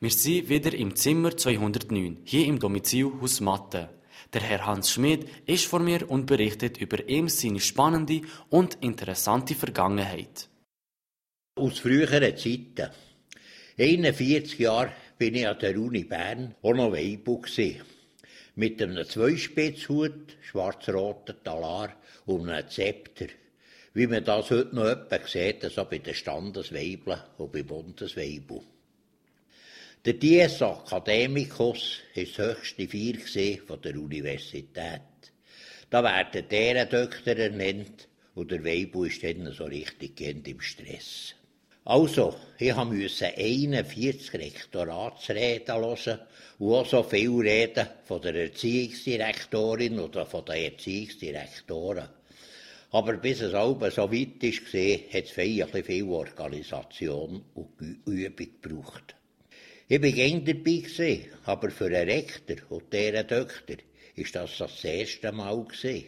Wir sind wieder im Zimmer 209, hier im Domizil Haus Matte. Der Herr Hans Schmid ist vor mir und berichtet über ihm seine spannende und interessante Vergangenheit. Aus früheren Zeiten. 41 Jahre bin ich an der Uni Bern auch noch Weibu gsi. Mit einem Zweispitzhut, schwarz-roten Talar und einem Zepter. Wie man das heute noch etwa sieht, so bei den Standesweibeln und bei Bundesweibu. Der Dies Academicus war das höchste Feier von der Universität. Da werden die Ehrendoktor ernannt und der Weibu ist dann so richtig im Stress. Also, ich musste 41 Rektoratsreden hören und auch so viele Reden von der Erziehungsdirektorin oder von den Erziehungsdirektoren. Aber bis es halb so weit war, hat es viel Organisation und Übung gebraucht. Ich war gern dabei, aber für einen Rektor und deren Doktor war das erste Mal.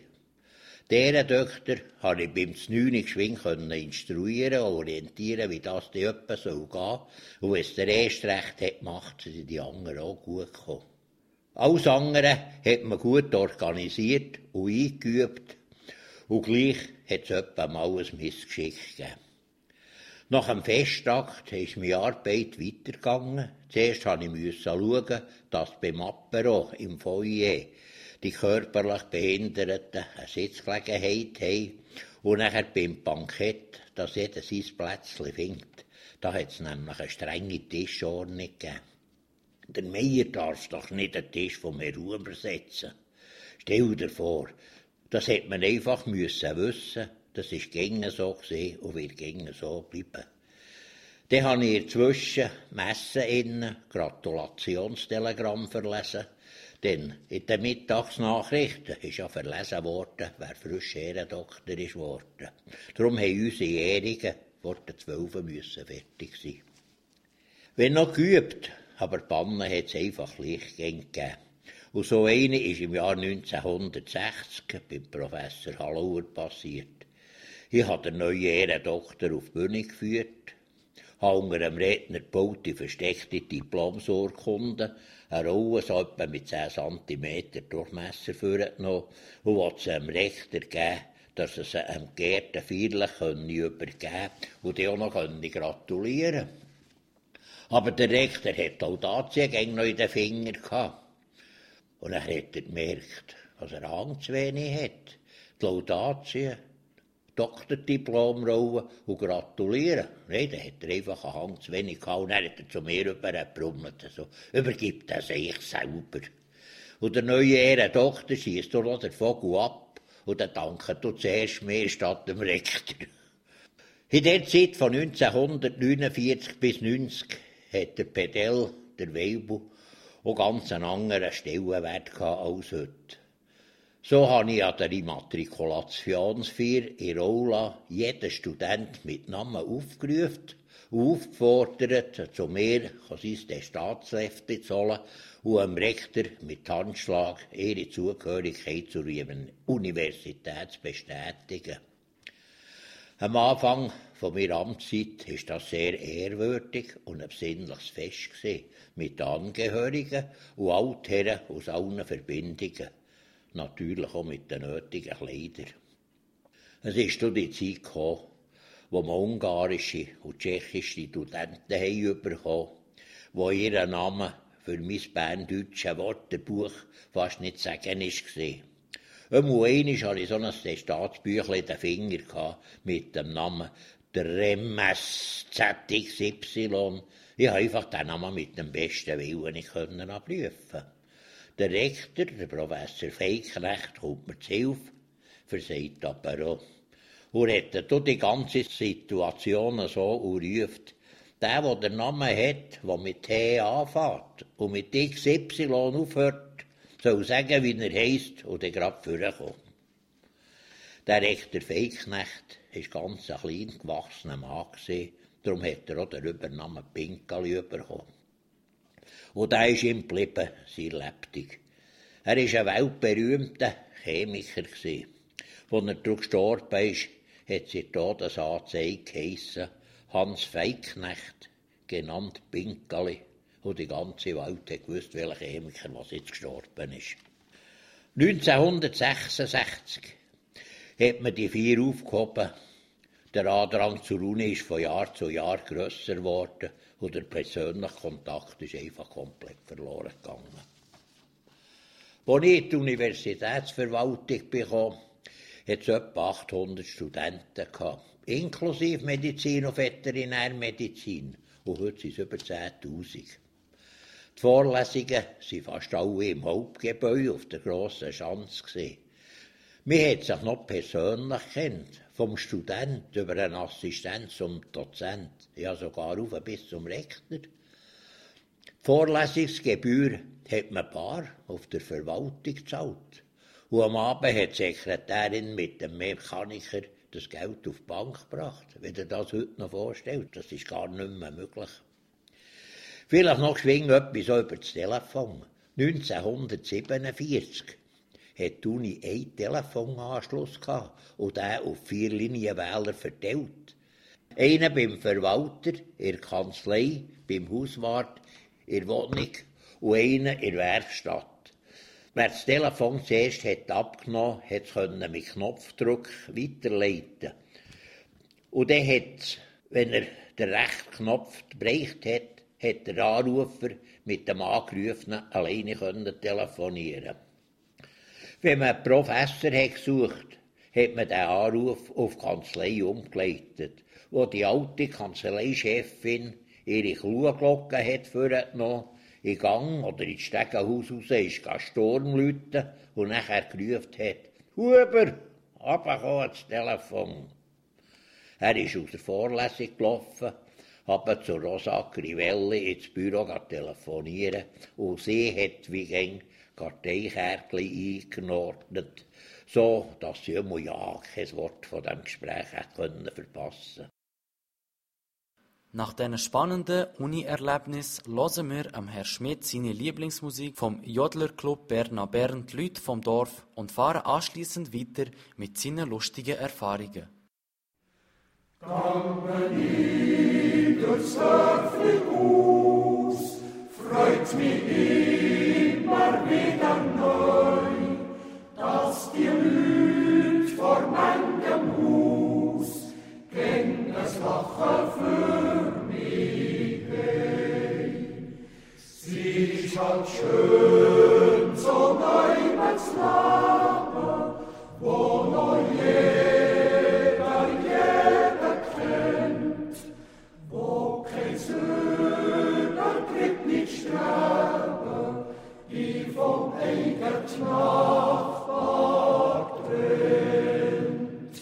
Die Ehrendoktor konnte ich beim 9. geschwind instruieren und orientieren, wie das die etwa gehen soll. Und wenn es der Erste recht hat gemacht, sind die anderen auch gut gekommen. Alles andere hat man gut organisiert und eingeübt. Und gleich hat es etwa mal ein Missgeschick gegeben. Nach dem Festakt ist meine Arbeit weitergegangen. Zuerst musste ich schauen, dass beim Apero im Foyer die körperlich Behinderten eine Sitzgelegenheit haben und nachher beim Bankett, dass jeder sein Plätzchen findet. Da hat es nämlich eine strenge Tischordnung gegeben. Der Meier darf doch nicht den Tisch von mir übersetzen. Stell dir vor, das hätte man einfach wissen. Das war gängig so gewesen und wird gängig so bleiben. Dann habe ich inzwischen Messen innen, Gratulationstelegramm verlesen. Denn in den Mittagsnachrichten ist ja verlesen worden, wer frisch Ehrendoktor ist worden. Darum haben unsere Jährigen vor den 12 fertig sein. Wenn noch geübt, aber Bannen hat es einfach Lichtgänge gegeben. Und so eine ist im Jahr 1960 beim Professor Hallauer passiert. Ich habe den neuen Ehrendoktor auf die Bühne geführt, habe unter dem Redner gebaute versteckte Diplomsurkunde, eine Rolle so etwa mit 10 cm Durchmesser vorgenommen und wollte sie dem Rektor geben, dass er sie einem geehrten Feierlich übergeben könne und die auch noch gratulieren konnte. Aber der Rektor hatte die Laudatien noch in den Fingern gehabt. Und dann hat er gemerkt, dass er Angst zu wenig hat. Die Laudatien, Doktordiplomrolle und gratulieren. Nein, dann hat er einfach einen Hang zu wenig gehabt und dann hat er zu mir übergebrummelt. So, übergibt er sich selber. Und der neue Ehrendoktor schiesst noch den Vogel ab und dann danket du zuerst mir statt dem Rektor. In der Zeit von 1949 bis 1990 hat der Pedell, der Weibu, auch ganz einen anderen Stellenwert als heute. So habe ich an der Immatrikulationsfeier in Aula jeden Student mit Namen aufgerufen und aufgefordert, zu mir sein Staatsrecht zu holen und dem Rektor mit Handschlag ihre Zugehörigkeit zur Universität zu bestätigen. Am Anfang meiner Amtszeit war das sehr ehrwürdig und ein besinnliches Fest mit Angehörigen und Altherren aus allen Verbindungen. Natürlich auch mit den nötigen Kleidern. Es ist die Zeit gekommen, wo man ungarische und tschechische Studenten bekommen haben, die ihren Namen für mein berndeutsches Wörterbuch fast nicht zu sagen war. Einmal hatte ich so ein Staatsbüchlein in den Fingern mit dem Namen der Remes ZXY. Ich konnte einfach den Namen mit dem besten Willen nicht abrufen. Der Rektor, der Professor Feiknecht, kommt mir zu Hilfe, versagt aber auch. Und rettet die ganze Situation so und ruft, der den Namen hat, der mit T anfängt und mit XY aufhört, soll sagen, wie er heisst und dann gerade vorkommen. Der Rektor Feiknecht war ganz ein klein gewachsener Mann, darum hat er auch den Übernamen Pinkali bekommen. Und der ist ihm geblieben, sein Lebtag. Er war ein weltberühmter Chemiker. Als er daran gestorben ist, hat sie Todesanzeige geheissen, Hans Feiknecht, genannt Pinkali, und die ganze Welt hat gewusst, welcher Chemiker was jetzt gestorben ist. 1966 hat man die 4 aufgehoben. Der Andrang zur Uni ist von Jahr zu Jahr grösser geworden und der persönliche Kontakt ist einfach komplett verloren gegangen. Als ich in die Universitätsverwaltung bekam, hat es etwa 800 Studenten gehabt, inklusive Medizin und Veterinärmedizin. Und heute sind es über 10'000. Die Vorlesungen waren fast alle im Hauptgebäude auf der grossen Schanze. Man hat sich noch persönlich kennt, vom Student über einen Assistent zum Dozent, ja sogar rauf bis zum Rektor. Die Vorlesungsgebühr hat man bar auf der Verwaltung gezahlt. Und am Abend hat die Sekretärin mit dem Mechaniker das Geld auf die Bank gebracht. Wenn ihr das heute noch vorstellt, das ist gar nicht mehr möglich. Vielleicht noch geschwind etwas über das Telefon. 1947 hat die Uni einen Telefonanschluss gehabt und den auf 4 Linienwähler verteilt. Einen beim Verwalter, in der Kanzlei, beim Hauswart, in der Wohnung und einen in der Werkstatt. Wer das Telefon zuerst hat abgenommen hat, konnte mit Knopfdruck weiterleiten. Und dann hat, wenn er den rechten Knopf bereicht hat, hat der Anrufer mit dem Angerufenen alleine telefonieren. Wenn man einen Professor gesucht hat man den Anruf auf die Kanzlei umgeleitet, wo die alte Kanzleichefin ihre Kluhglocke hat vorgenommen, in Gang oder ins Stegenhaus raus ist Sturm läuten und nachher gerufen hat, «Huber, runterkommen ans Telefon!» Er ist aus der Vorlesung gelaufen, aber zu Rosa Crivelli ins Büro telefonieren und sie hat wie gäng Karteikärtchen eingeordnet, so dass sie immer ja kein Wort von dem Gespräch verpassen konnte. Nach diesen spannenden Uni-Erlebnis hören wir am Herrn Schmidt seine Lieblingsmusik vom Jodlerclub Berna Bern, die Leute vom Dorf, und fahren anschliessend weiter mit seinen lustigen Erfahrungen. Gangen ich durchs Dörfli aus, freut mich immer wieder neu, dass die Leute vor manchem Haus gegen das Lachen für mich heim. Sie ist halt schön, so neu mit's Leben, wo noch jeder kennt, wo kein Söhner kriegt nicht sterben, die vom eigenen Nachbar trennt.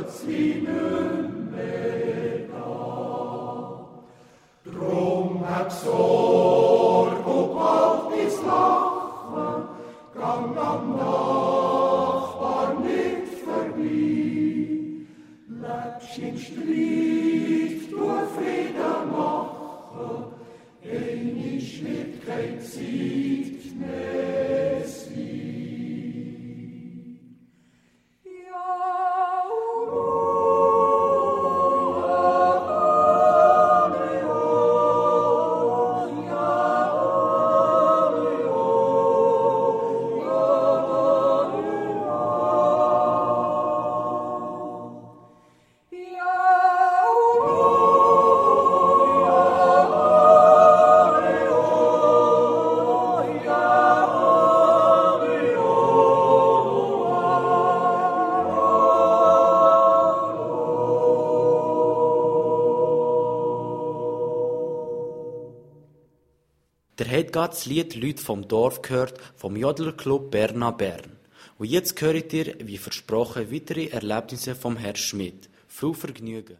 plötzlich nicht mehr da. Drum hab Sorg und bald ins Lachen, gang am Nachbar nicht vorbei. Lebst im Streit, du Frieden machen, einisch wird kein Zeit mehr sein. Der hat gerade das Lied «Leute vom Dorf» gehört, vom Jodlerclub Berna Bern. Und jetzt hört ihr, wie versprochen, weitere Erlebnisse vom Herrn Schmidt. Viel Vergnügen.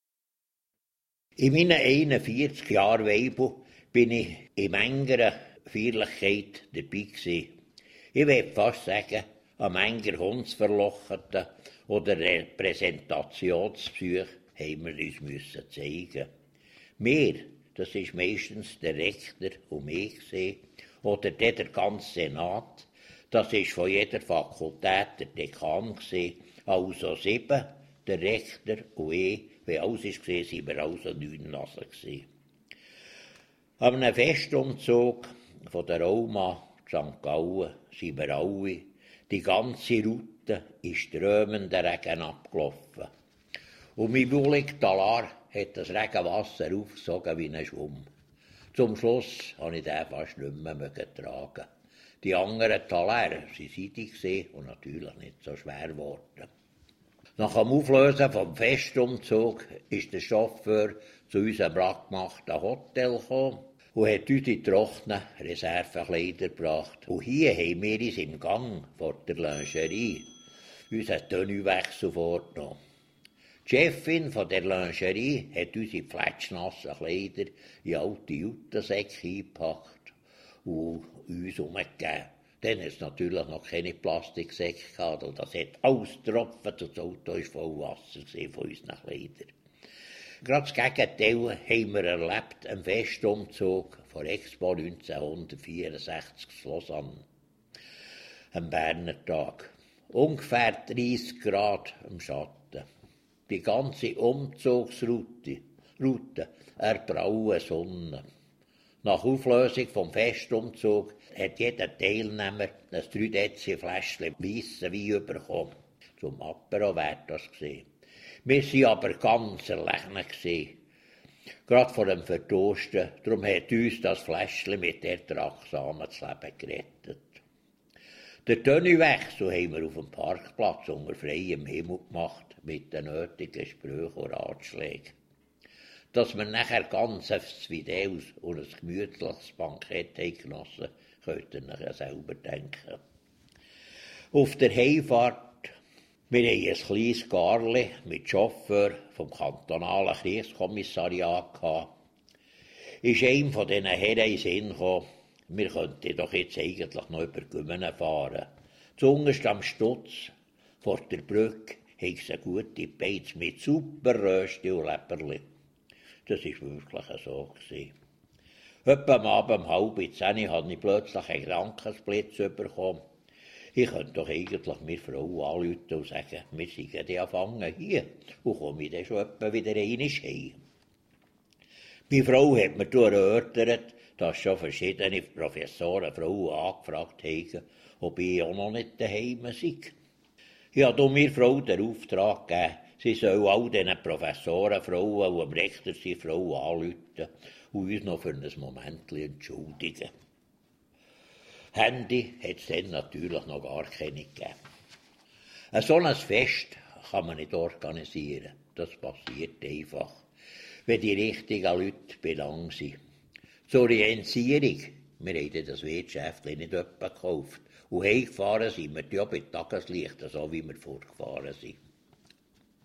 In meinen 41 Jahren Weibel bin ich in mancher Feierlichkeit dabei gewesen. Ich will fast sagen, an mancher Hundsverlocheten oder Repräsentationsbesuch haben wir uns müssen zeigen. Wir, das ist meistens der Rektor und ich gewesen, oder der ganze Senat. Das ist von jeder Fakultät der Dekan gewesen, also 7, der Rektor und ich. Wenn alles war, waren wir also 9 Nasen gewesen. An einem Festumzug von der Roma St. Gallen sind wir alle, die ganze Route in strömenden Regen abgelaufen. Und mein Bullig Talar hat das Regenwasser aufgesogen wie ein Schwamm. Zum Schluss konnte ich den fast nicht mehr tragen. Die anderen Taler waren seidig und natürlich nicht so schwer geworden. Nach dem Auflösen vom Festumzug ist der Chauffeur zu unserem abgemachten Hotel gekommen und hat uns die trockenen Reservekleider gebracht. Und hier haben wir uns im Gang vor der Lingerie unseren Tenüwechsel vorgenommen. Die Chefin von der Lingerie hat unsere fletschnassen Kleider in alte Juttensäcke eingepackt und uns umgegeben. Dann hat es natürlich noch keine Plastiksäcke gehabt, und das hat alles getropft und das Auto war voll Wasser von unseren Kleidern. Gerade das Gegenteil haben wir erlebt, am Festumzug von Expo 1964 zu Lausanne, am Berner Tag. Ungefähr 30 Grad im Schatten. Die ganze Umzugsroute, eine braune Sonne. Nach Auflösung vom Festumzug hat jeder Teilnehmer ein 3 Dezi Fläschchen weissen Wein bekommen. Zum Apero wäre das gewesen. Wir waren aber ganz erlegen gewesen. Gerade vor dem Verdursten. Darum hat uns das Fläschchen mit Ertragssamen das Leben gerettet. Den Tenüwechsel haben wir auf dem Parkplatz unter freiem Himmel gemacht, mit den nötigen Sprüchen und Ratschlägen. Dass wir nachher ganz fideles und ein gemütliches Bankett genossen haben, könnt ihr nachher selber denken. Auf der Heimfahrt, wir hatten ein kleines Garli mit Chauffeur vom kantonalen Kriegskommissariat gehabt, ist einem von diesen Herren in den Sinn gekommen, wir könnten doch jetzt eigentlich noch über Gümmen fahren. Zuunterst am Stutz, vor der Brücke, hat es eine gute Beiz mit super Rösti und Leberli. Das war wirklich so. Etwa am Abend um 9:30 habe ich plötzlich einen Gedankensblitz bekommen. Ich könnte doch eigentlich meine Frau anrufen und sagen, wir sind ja angefangen hier und komme dann schon etwa wieder einmal heim. Meine Frau hat mir erörtert, dass schon verschiedene Professoren Frauen angefragt haben, ob ich auch noch nicht daheim sei. Ich habe meiner Frau den Auftrag gegeben, sie soll all diesen Professoren, Frauen und dem Rektor seine Frau anrufen und uns noch für ein Moment entschuldigen. Handy hat es dann natürlich noch gar keine gegeben. Ein solches Fest kann man nicht organisieren. Das passiert einfach, wenn die richtigen Leute belang sind. Zur Orientierung, wir haben das Wirtschäftchen nicht etwa gekauft. Und heimgefahren sind wir ja bei Tageslicht, so wie wir vorgefahren sind.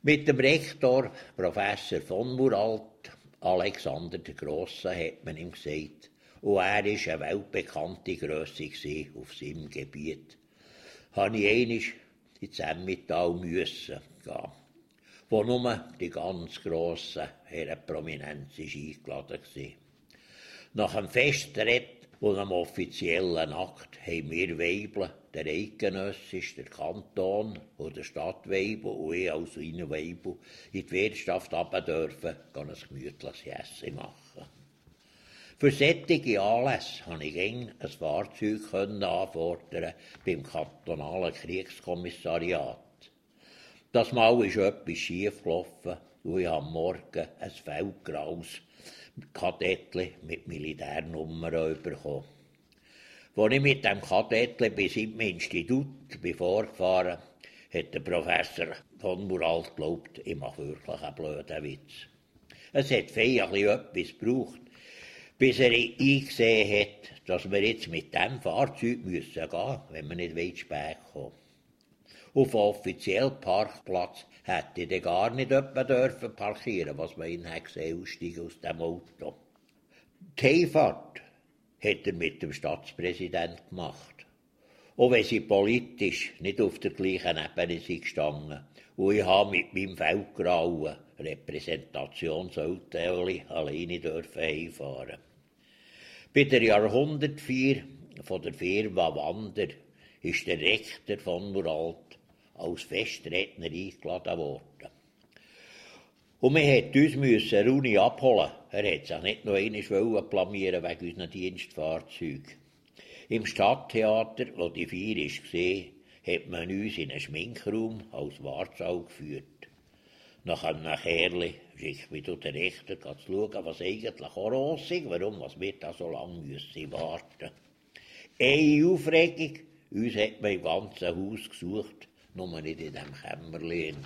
Mit dem Rektor, Professor von Muralt, Alexander der Grosse, hat man ihm gesagt, und er war eine weltbekannte Grösse auf seinem Gebiet, habe ich einmal ins Emmental müssen gehen, wo nur die ganz grossen Herren Prominenz eingeladen war. Nach dem Festrett und einem offiziellen Akt haben wir Weibel, der Eidgenössisch, der Kanton und der Stadtweibel und ich als Innenweibel in die Wirtschaft runter dürfen, ein gemütliches Essen machen. Für solche Anlässe konnte ich ein Fahrzeug anfordern beim kantonalen Kriegskommissariat. Das Mal ist etwas schiefgelaufen und ich habe am Morgen ein feldgraues Kadettli mit Militärnummern bekommen. Als ich mit dem Kadettli bis im Institut vorgefahren bin, hat der Professor von Muralt geglaubt, ich mache wirklich einen blöden Witz. Es hat feierlich etwas gebraucht, bis er eingesehen hat, dass wir jetzt mit diesem Fahrzeug gehen müssen, wenn wir nicht spät kommen. Auf dem offiziellen Parkplatz hätte ich gar nicht dürfen parkieren, was man ihn gesehen aussteigen aus dem Auto. Die Heimfahrt hat er mit dem Stadtpräsidenten gemacht. Auch wenn sie politisch nicht auf der gleichen Ebene sind gestanden. Und ich habe mit meinem feldgrauen Repräsentationsauto alleine heimfahren. Bei der Jahrhundertfeier von der Firma Wander ist der Rektor von Muralt als Festredner eingeladen worden. Und wir mussten uns Runi abholen. Er wollte sich nicht noch einmal blamieren wegen unseren Dienstfahrzeugen. Im Stadttheater, wo die Feier war, hat man uns in einen Schminkraum als Wartsaal geführt. Nach einem Kerli schickt mich der Richter zu schauen, was eigentlich auch ist, warum wir da so lange warten müssen. Eine Aufregung, uns hat man im ganzen Haus gesucht, nur nicht in diesem Kämmerchen.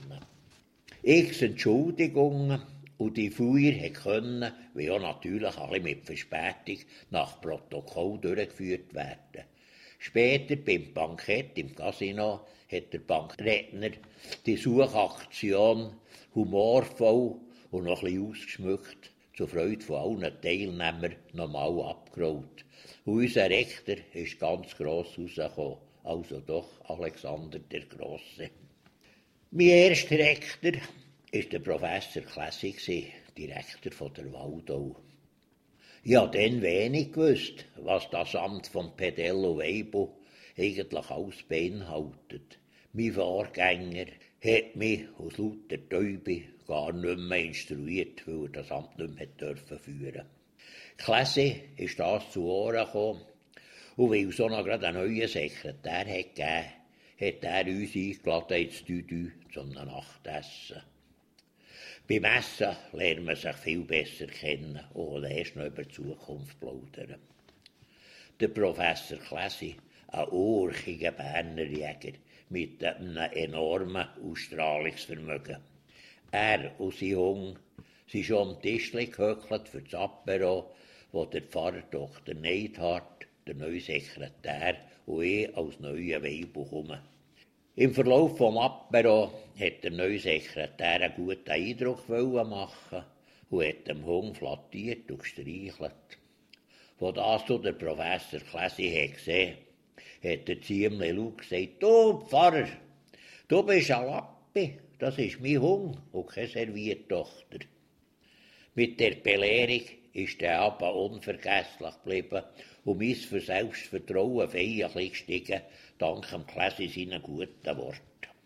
X Entschuldigungen und die Feier konnte, wie auch natürlich alle mit Verspätung, nach Protokoll durchgeführt werden. Später beim Bankett im Casino hat der Bankredner die Suchaktion humorvoll und noch ein bisschen ausgeschmückt zur Freude von allen Teilnehmern nochmal abgerollt. Und unser Rektor ist ganz gross rausgekommen, also doch Alexander der Grosse. Mein erster Rektor war der Professor Klässig, Direktor von der Waldau. Ich habe dann wenig gewusst, was das Amt von Pedello Weibo eigentlich alles beinhaltet. Mein Vorgänger hat mich aus lauter Täube gar nicht mehr instruiert, weil er das Amt nicht mehr führen durfte. Klässe ist das zu Ohren gekommen, und weil es auch noch gerade einen neuen Sekretär gegeben hat er uns eingeladen ins Düdü zum Nachtessen. Beim Essen lernt man sich viel besser kennen und erst noch über die Zukunft plaudern. Der Professor Klässi, ein urchiger Berner Jäger mit einem enormen Ausstrahlungsvermögen. Er und sein Hund sind schon am Tischli gehöckelt für das Apero, wo der Pfarrer Dr. Neidhardt, der neue Sekretär, und ich als neuer Weibel kommen. Im Verlauf des Apero hat der neue Sekretär einen guten Eindruck machen und hat dem Hund flattiert und gestreichelt. Als das der Professor Klässi gesehen hat der ziemlich laut gesagt: «Du Pfarrer, du bist ein Lappi, das ist mein Hund und keine Serviertochter.» Mit der Belehrung ist der Abend unvergesslich geblieben und mein Selbstvertrauen feierlich gestiegen, dank dem Klässi seinen guten Worten.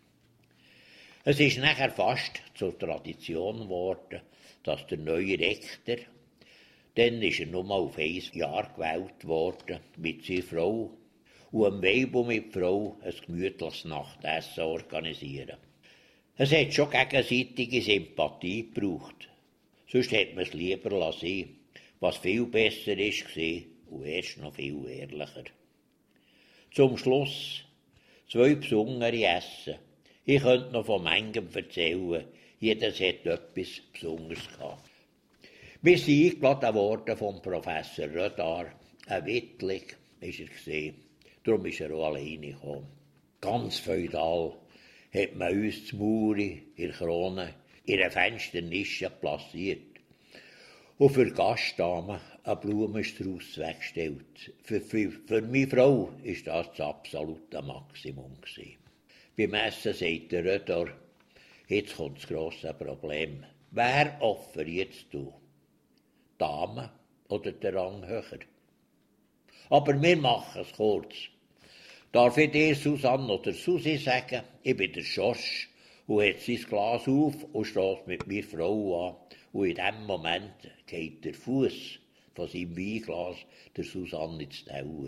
Es ist nachher fast zur Tradition geworden, dass der neue Rektor, dann ist er nur mal auf 1 Jahr gewählt worden, mit seiner Frau und am Weibel mit Frau ein gemütliches Nachtessen organisieren. Es hat schon gegenseitige Sympathie gebraucht. Sonst hätte man es lieber lassen, was viel besser war und erst noch viel ehrlicher. Zum Schluss 2 besondere Essen. Ich könnte noch von manchem erzählen, jedes hat etwas Besonderes gehabt. Wir sind eingeladen worden vom Professor Rödar, ein Wittling war er, darum ist er auch alleine gekommen. Ganz feudal hat man uns die Muri in der Krone in einer Fensternische platziert und für die Gastdamen einen Blumenstrauß weggestellt. Für meine Frau war das das absolute Maximum. Beim Essen sagt der Röder, jetzt kommt das grosse Problem. Wer offeriert du? Dame oder der Rang höher? Aber wir machen es kurz. Darf ich dir, Susanne oder Susi, sagen, ich bin der Schorsch und hat sein Glas auf und steht mit meiner Frau an. Und in dem Moment geht der Fuß von seinem Weinglas der Susanne ins Teller.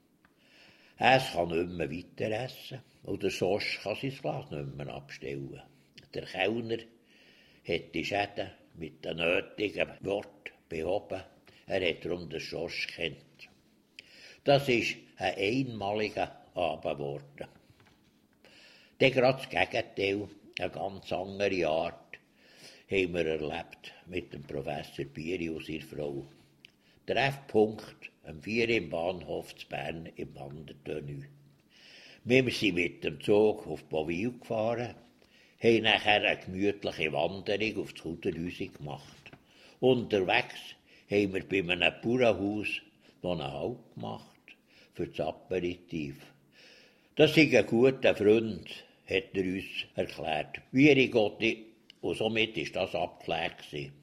Es kann nicht mehr weiter essen und der Schorsch kann sein Glas nicht mehr abstellen. Der Kellner hat die Schäden mit den nötigen Worten behoben. Er hat darum den Schorsch gekannt. Das ist ein einmaliger Abend geworden. Dann gerade das Gegenteil, eine ganz andere Art, haben wir erlebt mit dem Professor Bieri und seiner Frau. Treffpunkt am 4 im Bahnhof zu Bern im Wandertönü. Wir sind mit dem Zug auf Bovil gefahren, haben nachher eine gemütliche Wanderung auf das Kuderhäuschen gemacht. Unterwegs haben wir bei einem Bauernhaus noch einen Halt gemacht für das Aperitif. Das ist ein guter Freund, hat er uns erklärt. Wie Gotti, und somit war das abgeklärt.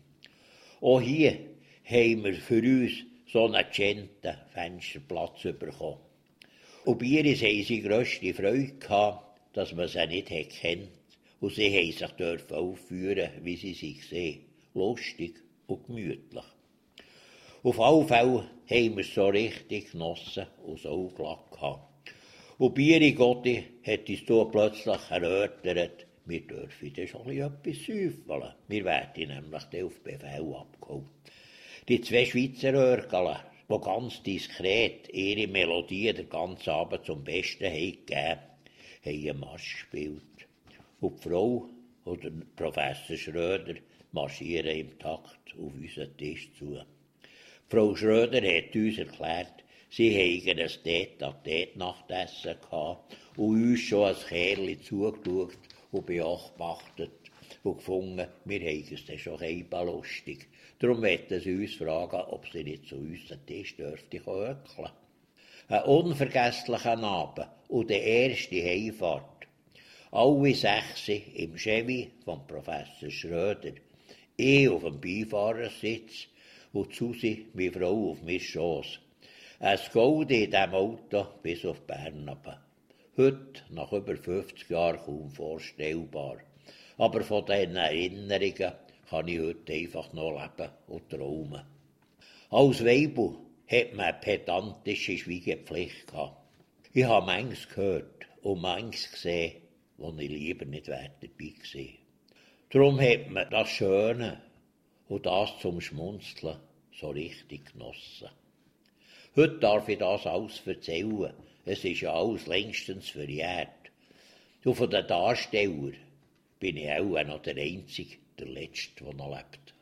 Auch hier haben wir für uns so einen genten Fensterplatz bekommen. Und bei uns hatten sie grösste Freude gehabt, dass man sie nicht kennt. Und sie haben sich dürfen aufführen, wie sie sich sehen. Lustig und gemütlich. Auf alle Fälle haben wir es so richtig genossen und so glatt gehabt. Und Bieri Gotti hat uns da plötzlich erörtert, wir dürfen dann schon etwas säufeln. Wir werden nämlich auf Befehl abgeholt. Die 2 Schweizer Örgel, die ganz diskret ihre Melodie den ganzen Abend zum Besten gegeben haben einen Marsch gespielt. Und die Frau oder Professor Schröder marschieren im Takt auf unseren Tisch zu. Frau Schröder hat uns erklärt, sie hätten ein Tête-à-Tête-Nachtessen gehabt und uns schon als Kerli zugeschaut und beobachtet und gefunden, wir hätten es dann schon lustig. Darum wollten sie uns fragen, ob sie nicht zu uns den Tisch dürfte hökeln. Ein unvergesslicher Abend und die erste Heimfahrt. Alle 6 im Chevy von Professor Schröder. Ich auf dem Beifahrersitz und Susi, meine Frau, auf mir Schoss. Ein Gold in diesem Auto bis auf Bern runter. Heute, nach über 50 Jahren, kaum vorstellbar. Aber von diesen Erinnerungen kann ich heute einfach noch leben und träumen. Als Weibel hat man eine pedantische Schweigepflicht gehabt. Ich habe manches gehört und manches gesehen, wo ich lieber nicht dabei gewesen. Darum hat man das Schöne und das zum Schmunzeln so richtig genossen. Heute darf ich das alles erzählen. Es ist ja alles längstens verjährt. Und von den Darstellern bin ich auch noch der Einzige, der Letzte, der noch lebt.